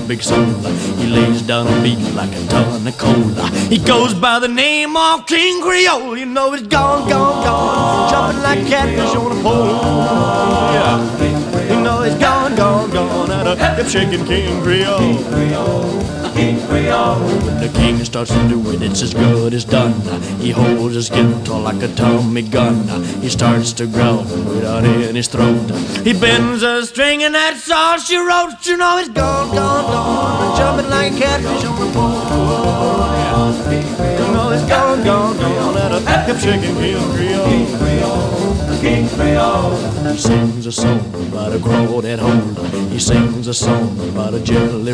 big soul. He lays down a beat like a ton of coal. He goes by the name of King Creole. You know he's gone, gone, gone, jumping like catfish on a pole. Yeah, you know he's gone, gone, gone, and a hip-shaking King Creole. When the king starts to do it, it's as good as done. He holds his guitar like a Tommy gun. He starts to growl without in his throat. He bends a string and that's all she wrote. You know he's gone, gone, gone, jumping like a catfish on the pole. You know he's gone, gone, gone, and a hip-shaking King Creole. King Creole. He sings a song about a crawdad hole. He sings a song about a jelly